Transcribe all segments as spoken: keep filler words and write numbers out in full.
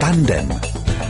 Tandem.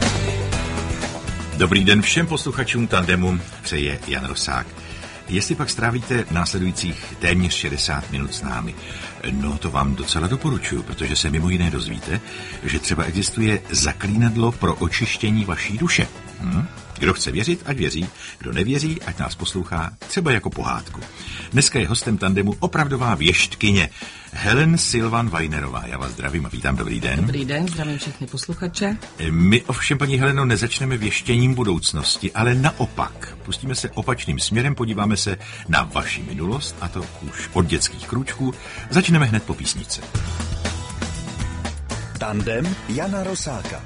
Dobrý den všem posluchačům Tandemu, přeje Jan Rosák. Jestli pak strávíte následujících téměř šedesát minut s námi, no to vám docela doporučuji, protože se mimo jiné dozvíte, že třeba existuje zaklínadlo pro očištění vaší duše. Hm? Kdo chce věřit, ať věří, kdo nevěří, ať nás poslouchá třeba jako pohádku. Dneska je hostem Tandemu opravdová věštkyně Helen Silvan Weinerová. Já vás zdravím a vítám, dobrý den. Dobrý den, zdravím všechny posluchače. My ovšem, paní Heleno, nezačneme věštěním budoucnosti, ale naopak. Pustíme se opačným směrem, podíváme se na vaši minulost, a to už od dětských krůčků. Začneme hned po písničce. Tandem Jana Rosáka.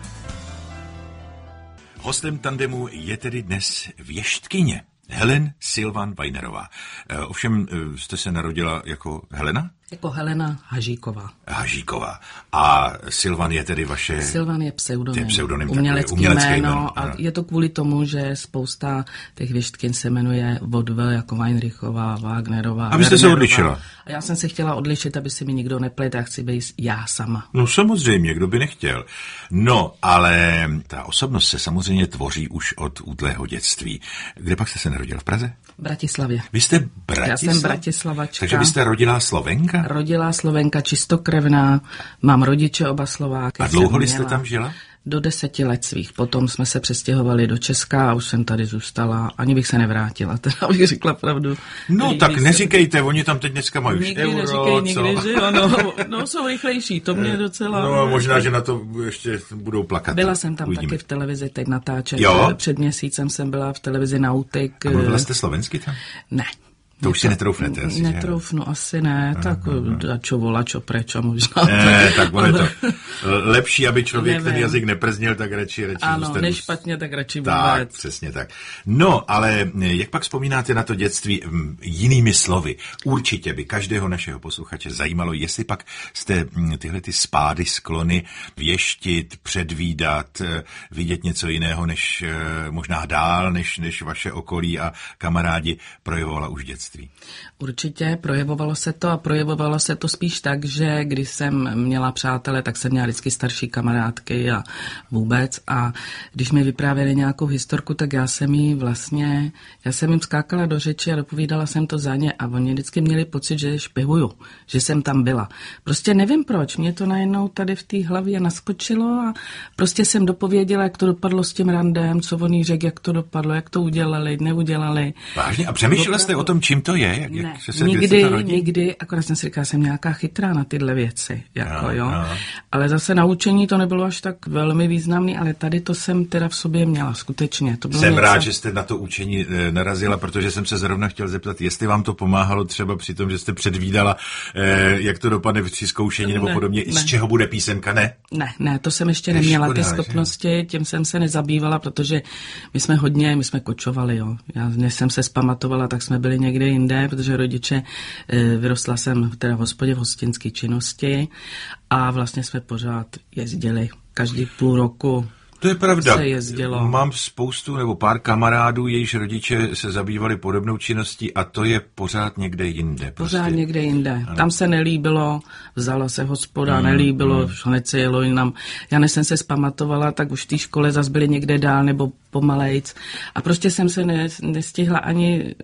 Hostem Tandemu je tedy dnes věštkyně Helen Silvan Weinerová. Ovšem, jste se narodila jako Helena? Jako Helena Hažíková. Hažíková. A Silvan je tedy vaše... Silvan je pseudonym. Je pseudonym umělecký, umělecký jméno. jméno. A je to kvůli tomu, že spousta těch věštkin se jmenuje Vodvel, jako Weinrichová, Wagnerová. Abyste se odlišila. A já jsem se chtěla odlišit, aby si mi nikdo neplet, já chci být já sama. No samozřejmě, kdo by nechtěl. No, ale ta osobnost se samozřejmě tvoří už od útlého dětství. Kde pak jste se narodila? V Praze? V Bratislavě. Vy jste Bratislav? Já jsem Bratislavačka. Takže vy jste rodilá Slovenka? Rodilá Slovenka, čistokrevná, mám rodiče oba Slováky. A dlouho jste tam žila? Do deseti let svých. Potom jsme se přestěhovali do Česka a už jsem tady zůstala. Ani bych se nevrátila, teda bych řekla pravdu. No Tady tak se... neříkejte, oni tam teď dneska mají už euro, neříkej, nikdy, co? že jo, no, no jsou rychlejší, to mě docela... No možná, že na to ještě budou plakat. Byla jsem tam Uvidíme. taky v televizi teď natáčet. Jo? Před měsícem jsem byla v televizi Nautik. A mluvila jste slovensky tam? Ne. To už si netroufnete asi, Netroufnu, že? asi ne, tak a čo vola, čo prečo možná. Ne, tak bude to lepší, aby člověk Nevím. ten jazyk neprznil, tak radši, radši ano, zůstanu. než špatně, tak radši vůbec. Tak, přesně tak. No, ale jak pak vzpomínáte na to dětství jinými slovy? Určitě by každého našeho posluchače zajímalo, jestli pak jste tyhle ty spády, sklony věštit, předvídat, vidět něco jiného, než možná dál, než, než vaše okolí a kamarádi projevovala už dětství. Určitě projevovalo se to a projevovalo se to spíš tak, že když jsem měla přátele, tak jsem měla vždycky starší kamarádky a vůbec a když mi vyprávěli nějakou historku, tak já jsem jí vlastně, já jsem jim skákala do řeči a dopovídala jsem to za ně a oni vždycky měli pocit, že špehuju, že jsem tam byla. Prostě nevím proč, mě to najednou tady v té hlavě naskočilo a prostě jsem dopověděla, jak to dopadlo s tím randem, co on jí řekl, jak to dopadlo, jak to udělali, neudělali. Vážně? A přemýšlela jste o tom, čím to je? Jak, ne, jak se, nikdy, se to rodí? nikdy, akorát jsem si říkala, jsem nějaká chytrá na tyhle věci, jako no, jo. No. Ale zase na učení to nebylo až tak velmi významný, ale tady to jsem teda v sobě měla, skutečně. To bylo jsem něco... rád, že jste na to učení e, narazila, protože jsem se zrovna chtěl zeptat, jestli vám to pomáhalo třeba při tom, že jste předvídala, e, jak to dopadne při zkoušení nebo ne, podobně, ne. z čeho bude písemka, ne? Ne, ne, to jsem ještě neměla, škoda, ty schopnosti, že? Tím jsem se nezabývala, protože my jsme hodně, my jsme kočovali, jo. Já, než jsem se zpamatovala, tak jsme byli někde jinde, protože rodiče, e, vyrostla jsem teda v hospodě v hostinské činnosti a vlastně jsme pořád jezdili každý půl roku. To je pravda. Se jezdilo. Mám spoustu nebo pár kamarádů, jejichž rodiče se zabývali podobnou činností a to je pořád někde jinde. Pořád prostě. někde jinde. Ano. Tam se nelíbilo, vzala se hospoda, mm, nelíbilo, mm. hned se jelo jinam. Já než jsem se zpamatovala, tak už v té škole zase byli někde dál nebo pomalejc. A prostě jsem se ne, nestihla ani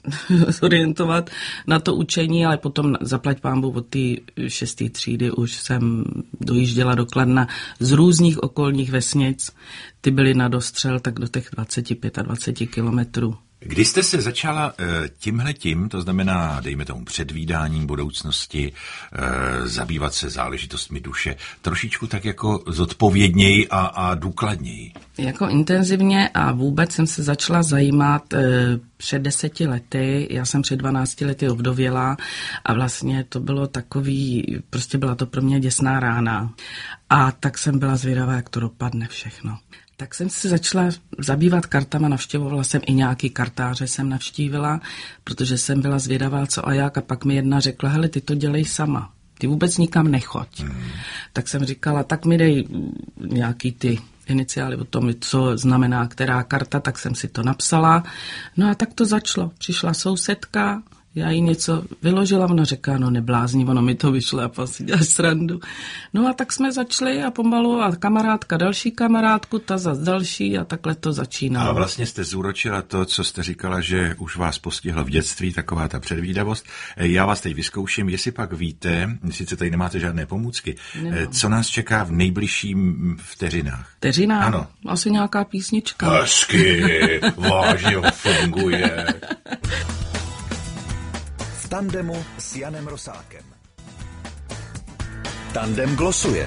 zorientovat na to učení, ale potom zaplať pánbu od té šesté třídy už jsem dojížděla do Kladna z různých okolních vesnic. Ty byly na dostřel tak do těch dvacet pět a dvacet kilometrů. Kdy jste se začala e, tímhletím, to znamená, dejme tomu předvídáním budoucnosti, e, zabývat se záležitostmi duše, trošičku tak jako zodpovědněji a, a důkladněji? Jako intenzivně a vůbec jsem se začala zajímat e, před deseti lety, já jsem před dvanácti lety ovdověla a vlastně to bylo takový, prostě byla to pro mě děsná rána. A tak jsem byla zvědavá, jak to dopadne všechno. Tak jsem se začala zabývat kartama, navštěvovala jsem i nějaký kartáře, jsem navštívila, protože jsem byla zvědavá, co a jak, a pak mi jedna řekla, hele, ty to dělej sama, ty vůbec nikam nechoď. Hmm. Tak jsem říkala, tak mi dej nějaký ty iniciály o tom, co znamená která karta, tak jsem si to napsala. No a tak to začalo. Přišla sousedka, Já jí něco vyložila, ona říká, no neblázní, ono mi to vyšlo, a si děláš srandu. No a tak jsme začali a pomalu a kamarádka další kamarádku, ta zas další a takhle to začínalo. A vlastně jste zúročila to, co jste říkala, že už vás postihlo v dětství, taková ta předvídavost. Já vás teď vyzkouším, jestli pak víte, sice tady nemáte žádné pomůcky, Nemám. co nás čeká v nejbližším vteřinách? Vteřinách? Ano. Asi nějaká písnička. Hezky, vážně funguje. V tandemu s Janem Rosákem. Tandem glosuje.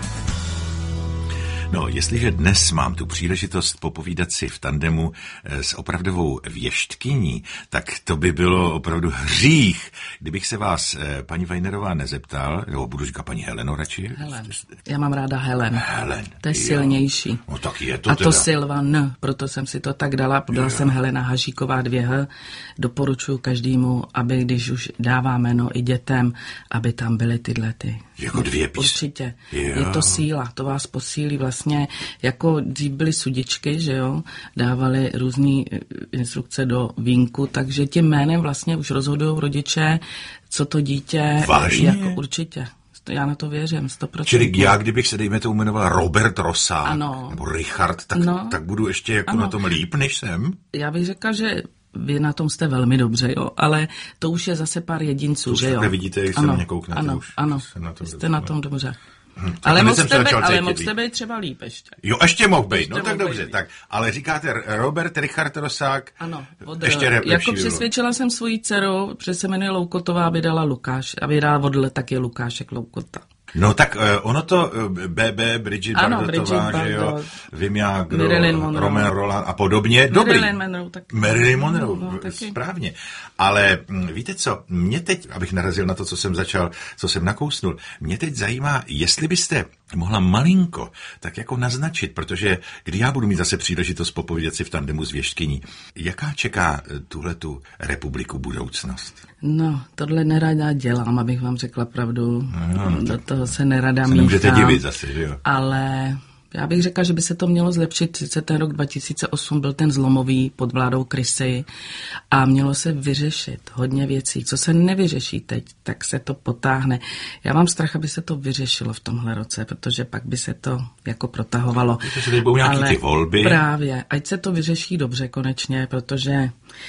No, jestliže dnes mám tu příležitost popovídat si v tandemu s opravdovou věštkyní, tak to by bylo opravdu hřích, kdybych se vás, paní Weinerová, nezeptal, nebo budu říkat paní Heleno radši. Helen. Já mám ráda Helen. Helen. To je jo. silnější. No tak je to A to teda. Silva N, proto jsem si to tak dala. Dala jsem Helena Hažíková dvě H. Doporučuji každému, aby když už dává jméno i dětem, aby tam byly tyhle ty. Jako dvě písně. Určitě. Jo. Je to síla, to vás posílí vlastně, jako dřív byly sudičky, že jo, dávali různé instrukce do vínku, takže tím jménem vlastně už rozhodují rodiče, co to dítě... Vážně? Jako určitě. Já na to věřím, sto procent. Čili já, kdybych se, dejme to, jmenoval Robert Rosák, ano. nebo Richard, tak, no. tak budu ještě jako ano. na tom líp, než jsem. Já bych řekla, že vy na tom jste velmi dobře, jo, ale to už je zase pár jedinců, to že jo. To vidíte, jak se na mě kouknete ano, už. Ano, na tom jste na tom dobře. Hm, ale mohl jste, být, ale mohl jste být třeba líp ještě. Jo, ještě mohl být, no ještě tak dobře, být. Tak, ale říkáte Robert Richard Rosák, ano, od, ještě lepší jako bylo. Přesvědčila jsem svoji dceru, protože se jmenuje Loukotová, aby dala Lukáš, aby dala Vodle, tak je Lukášek Loukota. No tak uh, ono to uh, B B, Bridget ano, Bardotová, Bridget že jo, Bardot, Vím jak, Roman Roland a podobně. Dobrý. Marilyn Monroe, tak... Marilyn Monroe, no, správně. Ale m, víte co, mě teď, abych narazil na to, co jsem začal, co jsem nakousnul, mě teď zajímá, jestli byste mohla malinko tak jako naznačit, protože kdy já budu mít zase příležitost popovědět si v tandemu s věštkyní, jaká čeká tuhletu republiku budoucnost? No, tohle nerada dělám, abych vám řekla pravdu. No, do toho se nerada se míchám. Nemůžete divit zase, že jo? Ale já bych řekla, že by se to mělo zlepšit. Sice ten rok dva tisíce osm byl ten zlomový pod vládou Krysy a mělo se vyřešit hodně věcí. Co se nevyřeší teď, tak se to potáhne. Já mám strach, aby se to vyřešilo v tomhle roce, protože pak by se to jako protahovalo. Protože teď budou nějaký ty volby. Právě, ať se to vyřeší dobře konečně, protože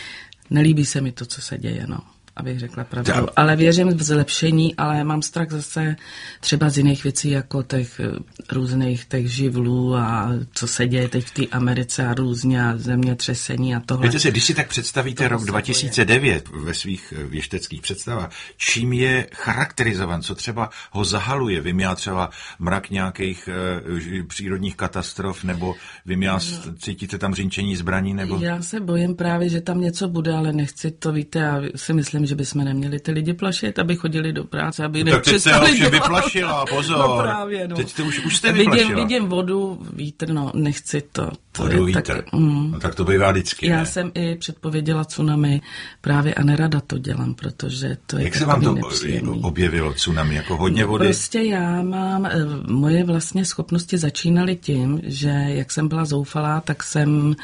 nelíbí se mi to, co se děje, no. Abych řekla pravdu. Já. Ale věřím v zlepšení, ale mám strach zase třeba z jiných věcí, jako těch různých těch živlů a co se děje teď v té Americe a různě a zemětřesení a tohle. Víte si, když si tak představíte rok dva tisíce devět ve svých věšteckých představách, čím je charakterizovan, co třeba ho zahaluje, vím já třeba mrak nějakých e, přírodních katastrof, nebo vím já, no. Cítíte tam řinčení zbraní, nebo... Já se bojím právě, že tam něco bude, ale nechci to, víte, já si myslím, že bychom neměli ty lidi plašit, aby chodili do práce, aby no, nepřestali dělat. Tak teď se vyplašila, pozor. No právě, no. Teď jste už, už jste vyplašila. Vidím, vidím vodu, vítr, no, nechci to. to vodu, je, vítr. Tak, mm, no, tak to bývá vždycky, Já ne? jsem i předpověděla tsunami právě a nerada to dělám, protože to je Jak se vám to nepříjemný. objevilo, tsunami, jako hodně no, vody? Prostě já mám, moje vlastně schopnosti začínaly tím, že jak jsem byla zoufalá, tak jsem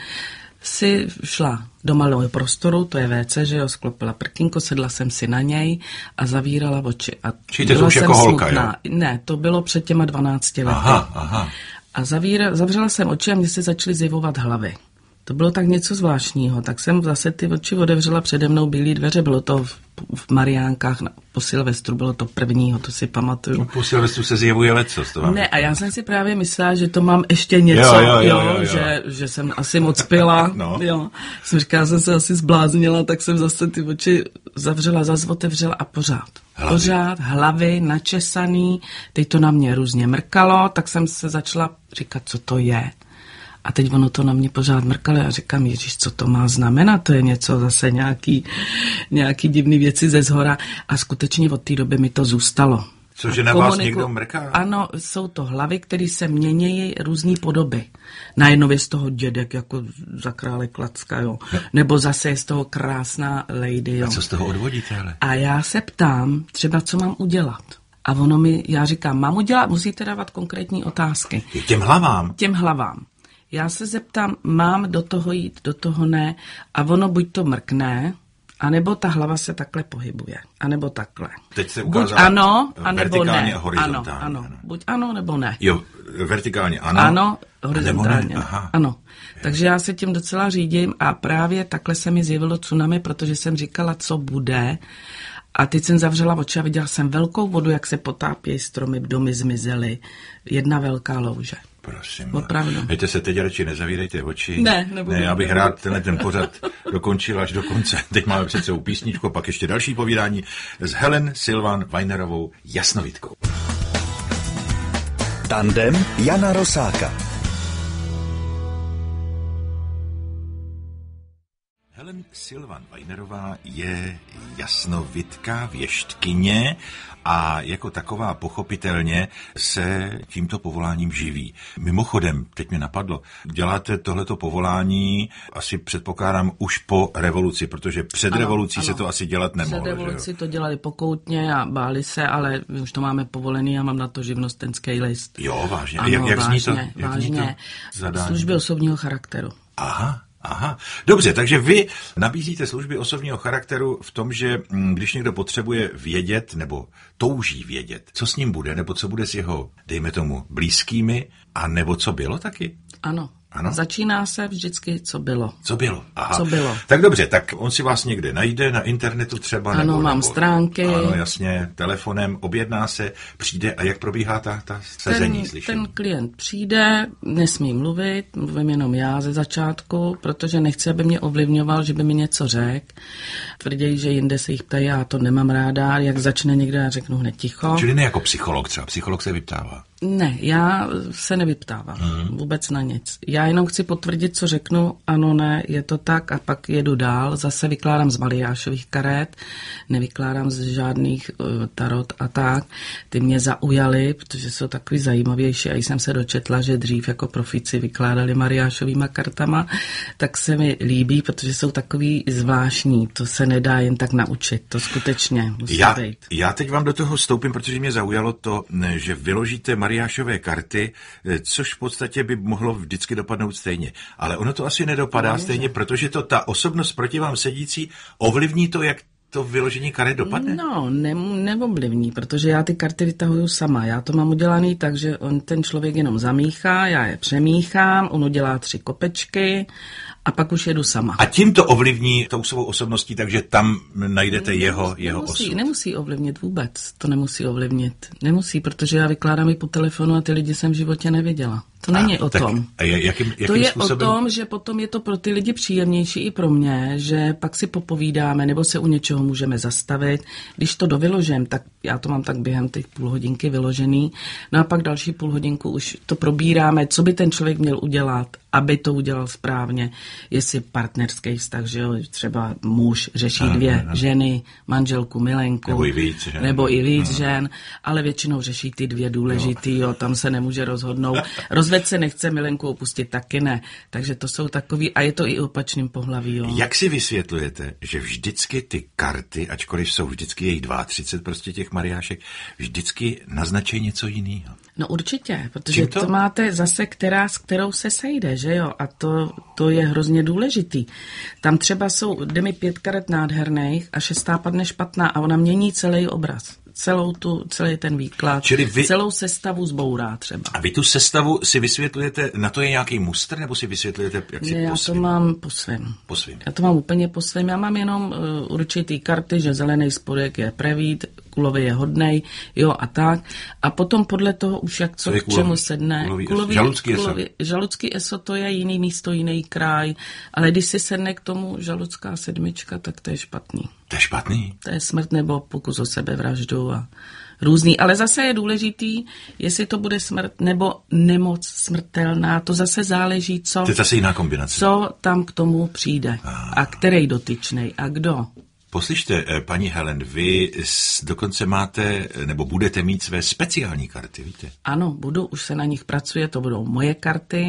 si šla do malého prostoru, to je vé cé, že jo, sklopila prkínko, sedla jsem si na něj a zavírala oči. A Číte to už jako holka, smutná. Jo? Ne, to bylo před těma dvanácti lety. Aha, aha. A zavíra, zavřela jsem oči a mně se začaly zjevovat hlavy. To bylo tak něco zvláštního, tak jsem zase ty oči otevřela, přede mnou bílé dveře, bylo to v, v Mariánkách po Silvestru, bylo to prvního, to si pamatuju. No, po Silvestru se zjevuje lecos, to vám. Ne, a já jsem si právě myslela, že to mám ještě něco, jo, jo, jo, jo, jo. Že, že jsem asi moc pila, no. jo. Jsem říkala, jsem se asi zbláznila, tak jsem zase ty oči zavřela, zase otevřela a pořád. Hlavy. Pořád, hlavy načesaný, teď to na mě různě mrkalo, tak jsem se začala říkat, co to je. A teď ono to na mě pořád mrkalo a říkám, ježiš, co to má znamenat, to je něco zase nějaký, nějaký divný věci ze zhora a skutečně od té doby mi to zůstalo. Cože na vás někdo mrká? Ano, jsou to hlavy, které se měnějí různý podoby. Najednou je z toho dědek, jako za krále Klacka, jo. No. Nebo zase je z toho krásná lady, jo. A co z toho odvodíte, ale? A já se ptám, třeba co mám udělat. A ono mi, já říkám, mám udělat, musíte dávat konkrétní otázky. Těm hlavám? Těm hlavám. Já se zeptám, mám do toho jít, do toho ne, a ono buď to mrkne, A nebo ta hlava se takhle pohybuje. A nebo takhle. Teď se buď ukázala ano, anebo ne. A horizontálně. Ano, ano. ano. Buď ano, nebo ne. Jo, vertikálně ano. Ano, horizontálně. Ne. Aha. Ano. Takže já se tím docela řídím a právě takhle se mi zjevilo tsunami, protože jsem říkala, co bude. A teď jsem zavřela oči a viděla jsem velkou vodu, jak se potápějí stromy, domy zmizely. Jedna velká louže. Prosím. Opravdu. Víte se, teď radši nezavírejte oči. Ne, nebudu. Ne, já bych rád tenhle ten pořad dokončil až do konce. Teď máme před sebou písničku, pak ještě další povídání s Helen Silvan Weinerovou Jasnovitkou. Tandem Jana Rosáka. Helen Silvan Weinerová je jasnovidka, věštkyně a jako taková pochopitelně se tímto povoláním živí. Mimochodem, teď mě napadlo, děláte tohleto povolání asi předpokládám už po revoluci, protože před ano, revolucí ano. se to asi dělat nemohlo. Před revoluci to dělali pokoutně a báli se, ale už to máme povolený a mám na to živnostenský list. Jo, vážně. Ano, jak, jak vážně, zní to? Jak vážně. zní to zadání? Služby osobního charakteru. Aha. Aha, dobře, takže vy nabízíte služby osobního charakteru v tom, že když někdo potřebuje vědět nebo touží vědět, co s ním bude, nebo co bude s jeho, dejme tomu, blízkými, a nebo co bylo taky? Ano. Ano? Začíná se vždycky, co bylo. Co bylo? Aha. Co bylo. Tak dobře, tak on si vás někde najde na internetu třeba. Ano, nebo, mám nebo, stránky. Ano, jasně, telefonem, objedná se, přijde a jak probíhá ta, ta sezení, ten, slyšení? ten klient přijde, nesmí mluvit, mluvím jenom já ze začátku, protože nechci, aby mě ovlivňoval, že by mi něco řekl. Tvrdí, že jinde se jich ptají, já to nemám ráda, jak začne někdo, já řeknu hned ticho. Čili ne jako psycholog třeba, psycholog se vyptává. Ne, já se nevyptávám hmm. vůbec na nic. Já jenom chci potvrdit, co řeknu, ano, ne, je to tak a pak jedu dál. Zase vykládám z Mariášových karet, nevykládám z žádných uh, tarot a tak. Ty mě zaujaly, protože jsou takový zajímavější a jsem se dočetla, že dřív jako profici vykládali Mariášovýma kartama, tak se mi líbí, protože jsou takový zvláštní. To se nedá jen tak naučit, to skutečně musí já, být. Já teď vám do toho vstoupím, protože mě zaujalo to, že vyložíte Mariášové karty, což v podstatě by mohlo vždycky dopadnout stejně. Ale ono to asi nedopadá no, stejně, protože to ta osobnost proti vám sedící ovlivní to, jak to vyložení karet dopadne? No, ne, neovlivní, protože já ty karty vytahuju sama. Já to mám udělaný tak, že on ten člověk jenom zamíchá, já je přemíchám, on udělá tři kopečky a pak už jedu sama. A tím to ovlivní tou svou osobností, takže tam najdete nemusí, jeho, jeho nemusí, osud. Nemusí ovlivnit vůbec, to nemusí ovlivnit. Nemusí, protože já vykládám i po telefonu a ty lidi jsem v životě neviděla. To není a, o tak, tom. A jakým, jakým to je způsobem? o tom, že potom je to pro ty lidi příjemnější i pro mě, že pak si popovídáme nebo se u něčeho můžeme zastavit. Když to dovyložím, tak já to mám tak během těch půl hodinky vyložený. No a pak další půl hodinku už to probíráme, co by ten člověk měl udělat, aby to udělal správně. Jestli partnerský vztah, že jo, třeba muž řeší ano, dvě ano. ženy, manželku, milenku. Nebo i víc žen. Nebo i víc ano. žen, ale většinou řeší ty dvě důležitý, jo, tam se nemůže rozhodnout. Rozved se nechce, milenku opustit taky ne. Takže to jsou takový, a je to i opačným pohlaví, jo. Jak si vysvětlujete, že vždycky ty karty, ačkoliv jsou vždycky jejich třicet dva prostě těch Mariášek, vždycky naznačí něco jiného? No určitě, protože to? to máte zase, která, s kterou se sejde, že jo, a to, to je hrozně důležitý. Tam třeba jsou, jde mi pět karet nádherných a šestá padne špatná a ona mění celý obraz. Celou tu, celý ten výklad, vy, celou sestavu zbourá třeba. A vy tu sestavu si vysvětlujete, na to je nějaký mustr, nebo si vysvětlujete, jak si ne, po já svým? to mám po svém. Po svým. Já to mám úplně po svém. Já mám jenom uh, určitý karty, že zelený spodek je prevít, kulový je hodnej, jo a tak. A potom podle toho už jak co, k čemu sedne. Kulový, kulový, žaludský kulový, eso. Žaludský eso to je jiný místo, jiný kraj, ale když si sedne k tomu žaludská sedmička, tak to je špatný. To je špatný? To je smrt nebo pokus o sebevraždu a různý. Ale zase je důležitý, jestli to bude smrt nebo nemoc smrtelná. To zase záleží, co, to je zase jiná kombinace. Co tam k tomu přijde. A, a který dotyčnej a kdo. Poslyšte, paní Helen, vy dokonce máte, nebo budete mít své speciální karty, víte? Ano, budu, už se na nich pracuje, to budou moje karty.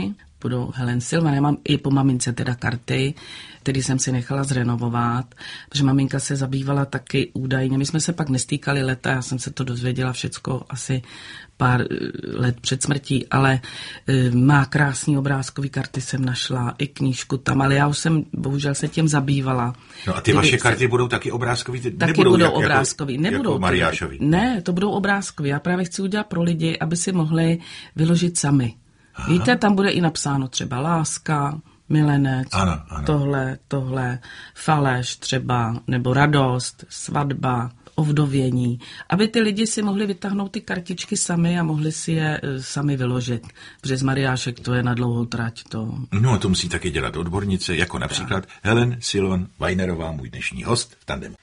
budou Helen Silvan. Já mám i po mamince teda karty, který jsem si nechala zrenovovat, protože maminka se zabývala taky údajně. My jsme se pak nestýkali leta, já jsem se to dozvěděla všecko asi pár let před smrtí, ale uh, má krásný obrázkový karty jsem našla, i knížku tam, ale já už jsem bohužel se tím zabývala. No a ty vaše karty budou taky obrázkový? Ty taky nebudou budou jak, obrázkový. Jako, nebudou jako Mariášový? Ne, to budou obrázkový. Já právě chci udělat pro lidi, aby si mohli vyložit sami. Aha. Víte, tam bude i napsáno třeba láska, milenec, ano, ano. tohle, tohle, faleš třeba, nebo radost, svatba, ovdovění, aby ty lidi si mohli vytáhnout ty kartičky sami a mohli si je e, sami vyložit. Protože z Mariášek to je na dlouhou trať. To... No a to musí taky dělat odbornice, jako například tak. Helen Silvan Weinerová, můj dnešní host v Tandemu.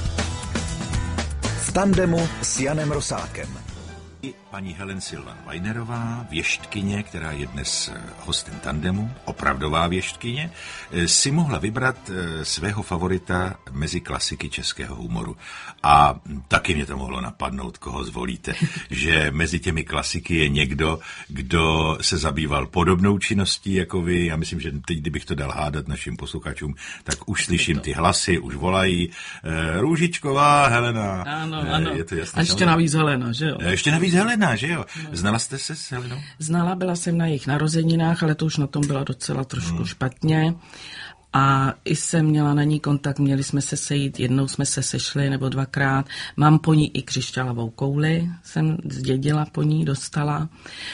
V Tandemu s Janem Rosákem. Paní Helen Silvan Weinerová, věštkyně, která je dnes hostem Tandemu, opravdová věštkyně, si mohla vybrat svého favorita mezi klasiky českého humoru. A taky mě to mohlo napadnout, koho zvolíte, že mezi těmi klasiky je někdo, kdo se zabýval podobnou činností jako vy. Já myslím, že teď, kdybych to dal hádat našim posluchačům, tak už slyším ty hlasy, už volají Růžičková Helena. Ano, ano. Je to jasné, a ještě navíc Helena, že jo? Ještě navíc Helena, že jo? No. Znala jste se s Helenou? Znala, byla jsem na jejich narozeninách, ale to už na tom byla docela trošku hmm. špatně. A i jsem měla na ní kontakt, měli jsme se sejít, jednou jsme se sešli, nebo dvakrát. Mám po ní i křišťálovou kouli, jsem zdědila po ní, dostala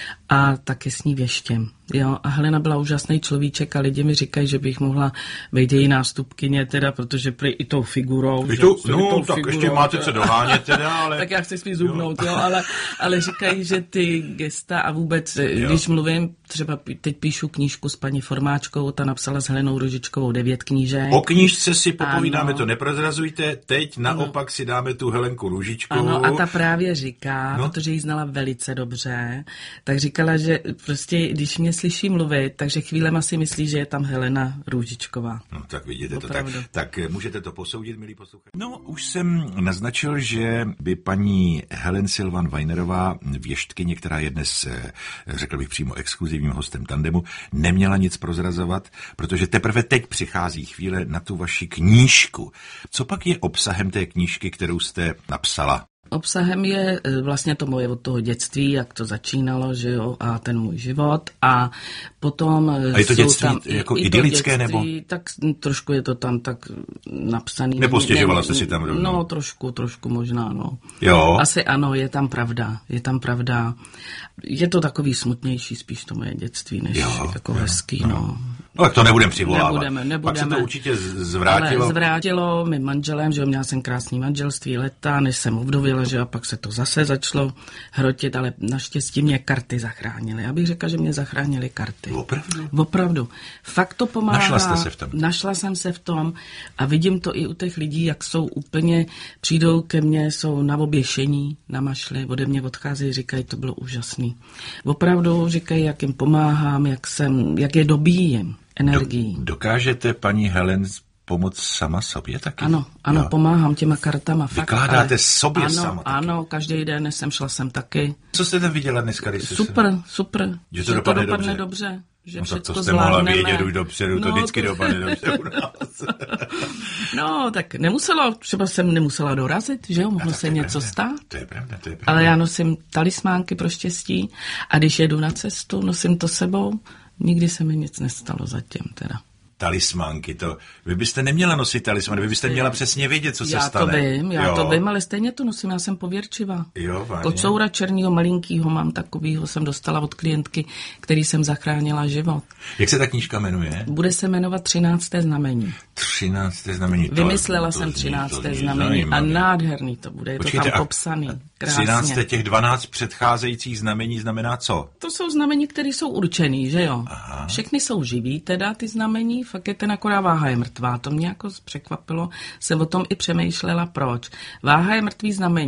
a taky s ní věštěm. Jo, a Helena byla úžasný človíček a lidi mi říkají, že bych mohla být její nástupkyně, teda, protože prý i tou figurou. I tu, no, tou tak figurou, ještě máte co dohánět teda, ale... tak já chci spíš zubnout, jo, jo ale, ale říkají, že ty gesta a vůbec, jo. Když mluvím, třeba teď píšu knížku s paní Formáčkou, ta napsala s Helenou Růžičkovou devět knížek. O knížce si popovídáme, ano. To neprozrazujte, teď naopak ano. Si dáme tu Helenku Růžičkovou. Ano, a ta právě říká, no. Protože ji znala velice dobře, tak říkala, že prostě, když mě slyší mluvit, takže chvílema si myslí, že je tam Helena Růžičková. No tak vidíte Opravdu. to, tak, tak můžete to posoudit, milí posluchači. No, už jsem naznačil, že by paní Helen Silvan Weinerová, věštkyně, která je dnes, řekl bych přímo exkluzivním hostem Tandemu, neměla nic prozrazovat, protože teprve teď přichází chvíle na tu vaši knížku. Co pak je obsahem té knížky, kterou jste napsala? Obsahem je vlastně to moje od toho dětství, jak to začínalo, že jo, a ten můj život a potom... A je to dětství tam, jako idylické, nebo? Tak trošku je to tam tak napsaný. Nepostěžovala jste si tam rovnou? No, trošku, trošku možná, no. Jo. Asi ano, je tam pravda, je tam pravda. Je to takový smutnější spíš to moje dětství, než jo, jako jo, hezký, no. no. No tak to nebudem přivolávat. Nebudeme, nebudeme. Pak se to určitě zvrátilo. Ale zvrátilo mým manželem, že měla jsem krásný manželství leta, než jsem ovdověla, že a pak se to zase začalo hrotit, ale naštěstí mě karty zachránily. Já bych řekla, že mě zachránily karty. Opravdu? Opravdu. Fakt to pomáhá. Našla jste se v tom? Našla jsem se v tom a vidím to i u těch lidí, jak jsou úplně, přijdou ke mně, jsou na oběšení, na mašli, ode mě odcházejí, říkají, to bylo úžasný. Opravdu říkají, jak jim pomáhám, jak, jsem, jak je dobíjím energií. Do, dokážete, paní Helen, pomoct sama sobě taky? Ano, ano, jo. Pomáhám těma kartama. Fakt, vykládáte ale, sobě ano, sama taky? Ano, každý den jsem šla sem taky. Co jste tam viděla dneska? Super, se... super. Že to, že dopadne, to dopadne dobře. dobře. Že no tak to jste zvládneme. Mohla vědět už dopředu, no, to vždycky to... dopadne dobře u nás. No, tak nemuselo, třeba jsem nemusela dorazit, že jo, mohlo se něco pravda, stát. To je pravda, to je pravda. Ale já nosím talismánky pro štěstí a když jedu na cestu, nosím to sebou, nikdy se mi nic nestalo zatím teda. Talismánky, to... Vy byste neměla nosit talismán, vy byste měla přesně vědět, co se já stane. Já to vím, já jo. to vím, ale stejně to nosím, já jsem pověrčivá. Jo, vážně. Kocoura černýho malinkýho mám takovýho, jsem dostala od klientky, který jsem zachránila život. Jak se ta knížka jmenuje? Bude se jmenovat třinácté znamení. třinácté znamení. To, Vymyslela to jsem zní, třinácté to znamení a nádherný to bude, je Počkejte, to tam popsaný. Krásně. třinácté těch dvanáct předcházejících znamení znamená co? To jsou znamení, které jsou určený, že jo? Aha. Všechny jsou živý, teda ty znamení, fakt je ten akorát váha je mrtvá. To mě jako překvapilo, jsem o tom i přemýšlela, proč. Váha je mrtvý znamení.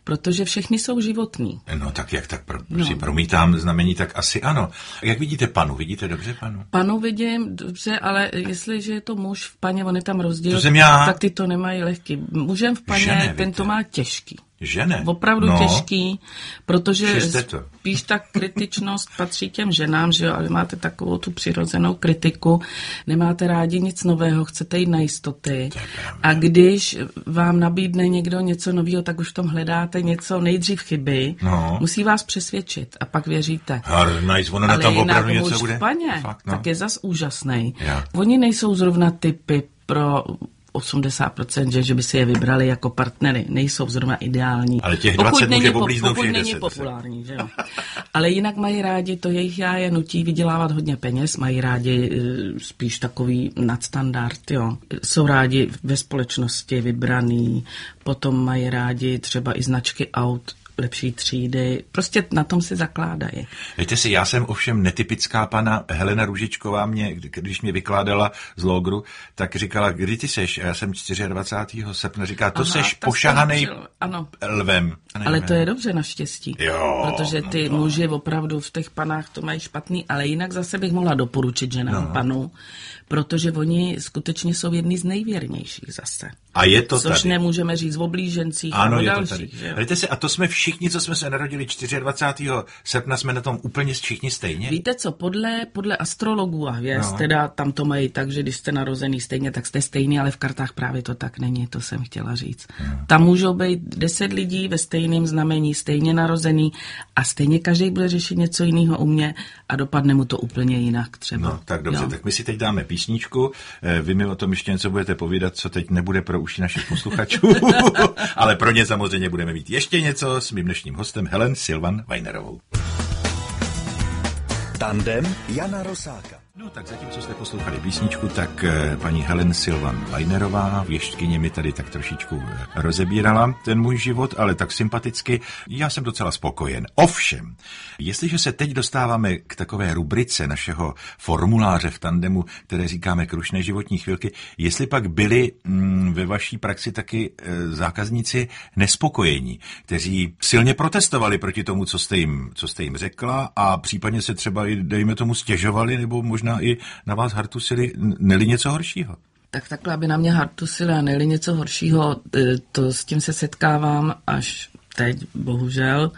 protože všechny jsou životní. No tak jak tak pro, no. si promítám znamení, tak asi ano. Jak vidíte panu? Vidíte dobře panu? Panu vidím dobře, ale jestliže je to muž v paně, on je tam rozdíl, tak ty to nemají lehký. Mužem v paně, Žene, ten to má těžký. Žene? Opravdu no. těžký, protože spíš ta kritičnost patří těm ženám, že jo, ale máte takovou tu přirozenou kritiku, nemáte rádi nic nového, chcete jít na jistoty. A když vám nabídne někdo něco nového, tak už v tom hledáte něco nejdřív chyby, no. musí vás přesvědčit a pak věříte. Nice, ono na tom opravdu něco bude. V paně, Fakt, no. tak je zas úžasnej. Já. Oni nejsou zrovna typy pro osmdesát procent, že, že by si je vybrali jako partnery, nejsou zrovna ideální. Ale těch dvacet může oblíznout Pokud není populární, že jo. Ale jinak mají rádi, to jejich já je nutí vydělávat hodně peněz, mají rádi e, spíš takový nadstandard, jo. Jsou rádi ve společnosti vybraný, potom mají rádi třeba i značky aut, lepší třídy, prostě na tom se zakládají. Víte si, já jsem ovšem netypická pana Helena Růžičková, mě, když mě vykládala z Logru, tak říkala, kdy ty seš? A já jsem dvacátého čtvrtého srpna, říká, to Aha, seš pošahanej lvem. Ale to je dobře naštěstí, jo, protože ty no, muži opravdu v těch panách to mají špatný, ale jinak zase bych mohla doporučit ženám no. panu, protože oni skutečně jsou jedni z nejvěrnějších zase. A je to Což tady. nemůžeme říct v oblížencích ano, a je dalších. To tady. Se, a to jsme všichni, co jsme se narodili dvacátého čtvrtého srpna, jsme na tom úplně všichni stejně? Víte co, podle, podle astrologů a hvězd, no. teda tam to mají tak, že když jste narozený stejně, tak jste stejný, ale v kartách právě to tak není, to jsem chtěla říct. No. Tam můžou být deset lidí ve stejném znamení, stejně narozený a stejně každý bude řešit něco jiného u mě a dopadne mu to úplně jinak třeba. No, tak dobře, jo. tak my si teď dáme písničku, vy mi o tom ještě něco budete povídat, co teď nebude pro uši našich posluchačů, ale pro ně samozřejmě budeme mít ještě něco s mým dnešním hostem Helen Silvan Weinerovou. Tandem Jana Rosáka. No tak zatímco jste poslouchali písničku, tak paní Helen Silvan Weinerová, věštkyně, mi tady tak trošičku rozebírala ten můj život, ale tak sympaticky. Já jsem docela spokojen. Ovšem, jestliže se teď dostáváme k takové rubrice našeho formuláře v Tandemu, které říkáme Krušné životní chvilky, jestli pak byli mm, ve vaší praxi taky e, zákazníci nespokojení, kteří silně protestovali proti tomu, co jste jim, co jste jim řekla a případně se třeba i, dejme tomu, stěžovali nebo možná i na vás hartusili, neli něco horšího? Tak takhle, aby na mě hartusili a neli něco horšího, to s tím se setkávám až teď, bohužel,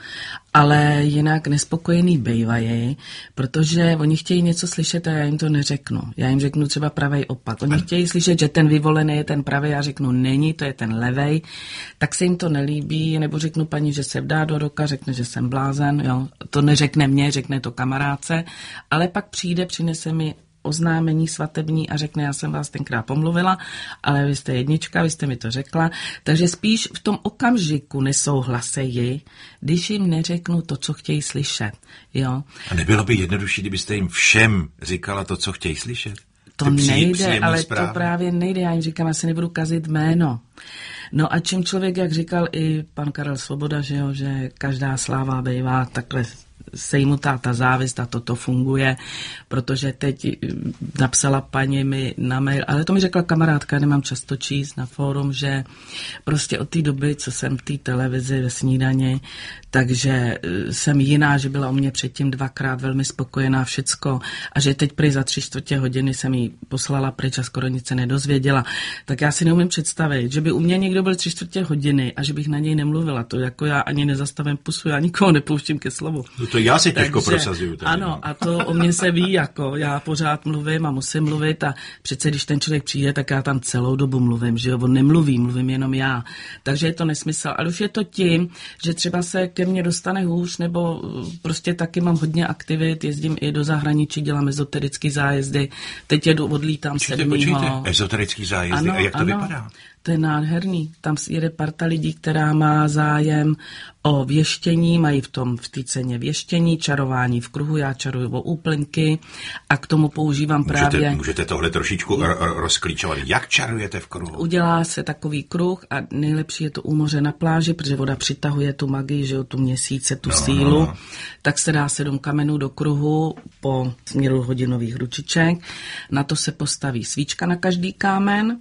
ale jinak nespokojený bejvají, protože oni chtějí něco slyšet a já jim to neřeknu. Já jim řeknu třeba pravej opak. Oni chtějí slyšet, že ten vyvolený je ten pravej, já řeknu není, to je ten levej, tak se jim to nelíbí, nebo řeknu paní, že se vdá do roka, řekne, že jsem blázen, jo. To neřekne mě, řekne to kamarádce, ale pak přijde, přinese mi oznámení svatební a řekne, já jsem vás tenkrát pomluvila, ale vy jste jednička, vy jste mi to řekla. Takže spíš v tom okamžiku nesouhlasejí, když jim neřeknu to, co chtějí slyšet. Jo? A nebylo by jednodušší, kdybyste jim všem říkala to, co chtějí slyšet? To nejde, ale zprávy. To právě nejde. Já jim říkám, já se nebudu kazit jméno. No a čím člověk, jak říkal i pan Karel Svoboda, že, jo, že každá sláva bývá takhle sejmutá ta závist a toto funguje, protože teď napsala paní mi na mail, ale to mi řekla kamarádka, nemám často číst na fórum, že prostě od té doby, co jsem v té televizi ve snídani, takže jsem jiná, že byla o mě předtím dvakrát velmi spokojená všecko a že teď prý za tři čtvrtě hodiny jsem jí poslala pryč a skoro nic se nedozvěděla. Tak já si neumím představit, že by u mě někdo byl tři čtvrtě hodiny a že bych na něj nemluvila. To jako já ani nezastavím pusu, já nikoho nepouštím ke slovu. No to já si těžko prosazuju. Tady, ano, no. A to o mě se ví, jako já pořád mluvím a musím mluvit a přece když ten člověk přijde, tak já tam celou dobu mluvím, že jo, on nemluví, mluvím jenom já. Takže je to nesmysl. Ale už je to tím, že třeba se ke mně dostane hůř, nebo prostě taky mám hodně aktivit, jezdím i do zahraničí, dělám ezoterický zájezdy, teď jedu, odlítám sedmýho. Ezoterický zájezdy, ano, a jak to ano. vypadá? To je nádherný. Tam jede parta lidí, která má zájem o věštění, mají v tom v té ceně věštění, čarování v kruhu, já čaruju o úplňky a k tomu používám můžete, právě... Můžete tohle trošičku r- r- rozklíčovat. Jak čarujete v kruhu? Udělá se takový kruh a nejlepší je to u moře na pláži, protože voda přitahuje tu magii, že jo, tu měsíce, tu no, sílu. No, no. Tak se dá sedm kamenů do kruhu po směru hodinových ručiček. Na to se postaví svíčka na každý kámen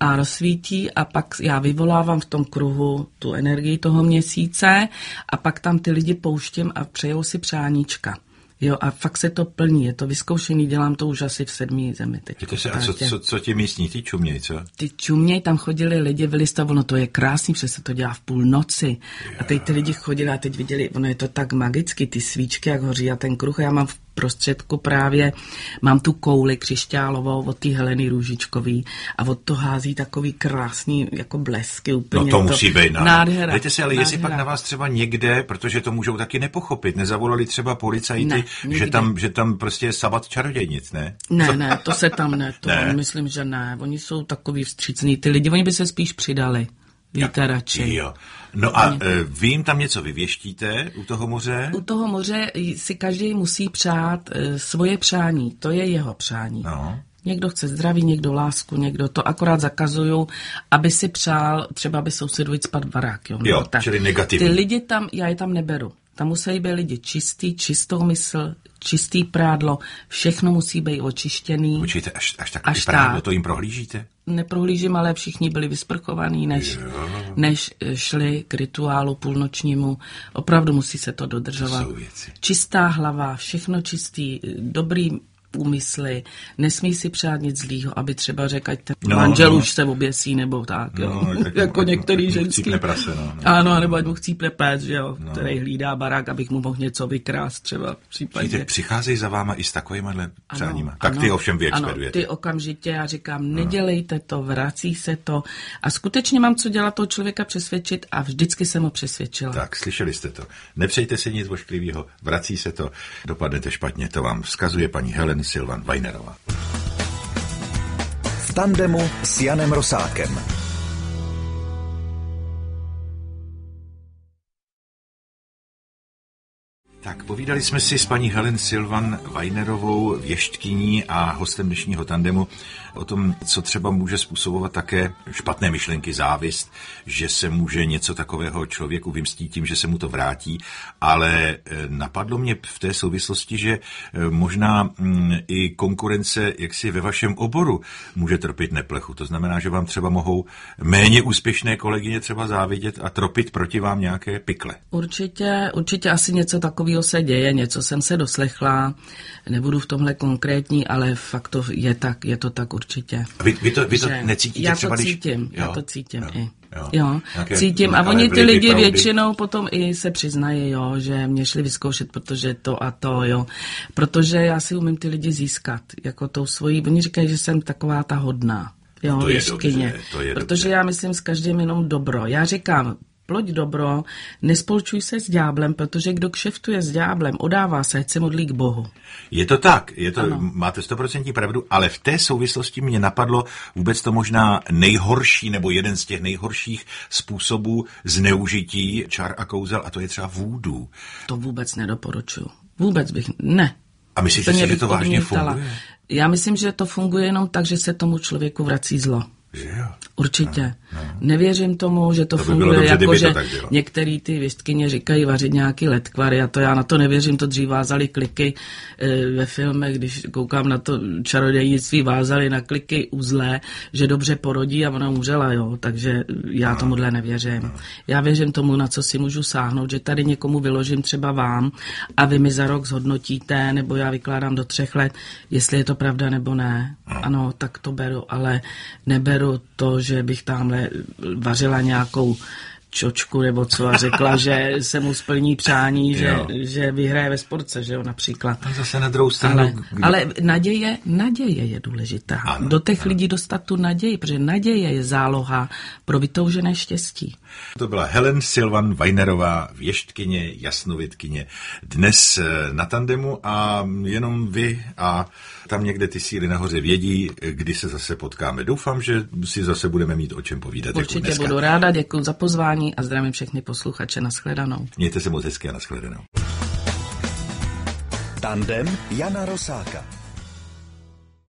a rozsvítí a pak já vyvolávám v tom kruhu tu energii toho měsíce a pak tam ty lidi pouštím a přejou si přáníčka. Jo, a fakt se to plní, je to vyzkoušený, dělám to už asi v sedmý zemi teď. Se, a co, co, co ti místní, ty čuměj, co? Ty čuměj, tam chodili lidi, vylistav, ono to je krásný, protože se to dělá v půl noci. Jo. A teď ty lidi chodili a teď viděli, ono je to tak magicky, ty svíčky, jak hoří a ten kruh, já mám v prostředku právě, mám tu kouli křišťálovou od té Heleny Růžičkový a od to hází takový krásný jako blesky úplně. No to musí být nádhera. Dejte si, ale nádhera. Jestli pak na vás třeba někde, protože to můžou taky nepochopit, nezavolali třeba policajty, ne, že tam, že tam prostě je sabat čarodějnic, ne? Ne, ne, to se tam ne, to ne. Myslím, že ne. Oni jsou takový vstřícní, ty lidi, oni by se spíš přidali. Víte radši. Jo. No a e, vy jim tam něco vyvěštíte u toho moře? U toho moře si každý musí přát e, svoje přání. To je jeho přání. No. Někdo chce zdraví, někdo lásku, někdo to akorát zakazují, aby si přál, třeba aby sousedu jít spát barák. Jo, jo čili negativní. Ty lidi tam, já je tam neberu. Tam musí být lidi čistý, čistou mysl, čistý prádlo, všechno musí být očištěný. Počkejte, až, až takový až prádlo, tak. To jim prohlížíte? Neprohlížím, ale všichni byli vysprchovaní, než, než šli k rituálu půlnočnímu. Opravdu musí se to dodržovat. To jsou věci. Čistá hlava, všechno čistý, dobrý úmysly, nesmí si přát nic zlýho, aby třeba řekl, ať ten no, manžel no. už se oběsí, nebo tak, jo. No, tak, jako některý ženský. Prase, no, no. Ano, nebo ať mu chcípne pes, že jo, no. který hlídá barák, abych mu mohl něco vykrást třeba v případě. Víte, přicházejí za váma i s takovýmhle přáníma. Tak ano, ty ovšem vyexpedujete. Ano, ty okamžitě, já říkám, nedělejte to, vrací se to a skutečně mám co dělat toho člověka přesvědčit a vždycky jsem ho přesvědčila. Tak, slyšeli jste to. Nepřejte si nic ošklivého, vrací se to, dopadnete špatně, to vám vzkazuje paní Helen Silvan Vajnerová. V tandemu s Janem Rosákem. Tak, povídali jsme si s paní Helen Silvan Vajnerovou, věštkyní a hostem dnešního tandemu o tom, co třeba může způsobovat také špatné myšlenky, závist, že se může něco takového člověku vymstít tím, že se mu to vrátí, ale napadlo mě v té souvislosti, že možná i konkurence jaksi ve vašem oboru může tropit neplechu. To znamená, že vám třeba mohou méně úspěšné kolegyně třeba závidět a tropit proti vám nějaké pikle. Určitě, určitě asi něco takového se děje, něco jsem se doslechla, nebudu v tomhle konkrétní, ale fakt to je tak, je to tak určitě. A vy, vy, to, vy to necítíte já třeba, to když... cítím, Jo, já to cítím jo, i. Jo, jo nějaké, cítím a oni ty lidi proudy. Většinou potom i se přiznají, jo, že mě šli vyzkoušet, protože to a to, jo. Protože já si umím ty lidi získat, jako tou svojí, oni říkají, že jsem taková ta hodná. Jo, to je dobře, to je protože dobře. Já myslím s každým jenom dobro. Já říkám, ploď dobro, nespolčuj se s ďáblem, protože kdo kšeftuje s ďáblem, odává se, ať se modlí k Bohu. Je to tak, je to, máte stoprocentní pravdu, ale v té souvislosti mě napadlo vůbec to možná nejhorší, nebo jeden z těch nejhorších způsobů zneužití čar a kouzel, a to je třeba vúdu. To vůbec nedoporučuju. Vůbec bych, ne. A myslíte si, že to vážně funguje? Já myslím, že to funguje jenom tak, že se tomu člověku vrací zlo. Že jo? Určitě. No, no. Nevěřím tomu, že to, to by funguje, dobře, jako že některý ty věštkyně říkají vařit nějaký letkvary a to já na to nevěřím, to dřív vázali kliky e, ve filmech, když koukám na to čarodějnictví, vázali na kliky uzlé, že dobře porodí a ona umřela, jo, takže já no. tomuhle nevěřím. No. Já věřím tomu, na co si můžu sáhnout, že tady někomu vyložím třeba vám a vy mi za rok zhodnotíte, nebo já vykládám do třech let, jestli je to pravda nebo ne. No. Ano, tak to beru, ale neberu to, že bych tamhle vařila nějakou čočku nebo co a řekla, že se mu splní přání, že, že vyhraje ve sportce, že jo, například. A zase na druhou stranu. Ale, ale naděje, naděje je důležitá. Ano, Do těch ano. lidí dostat tu naději, protože naděje je záloha pro vytoužené štěstí. To byla Helen Silvan Vajnerová, věštkyně, jasnovidkyně. Dnes na tandemu a jenom vy a tam někde ty síly nahoře vědí, kdy se zase potkáme. Doufám, že si zase budeme mít o čem povídat. Určitě jako budu ráda, děkuji za pozvání a zdravím všechny posluchače. Nashledanou. Mějte se moc hezky a nashledanou. Tandem Jana Rosáka.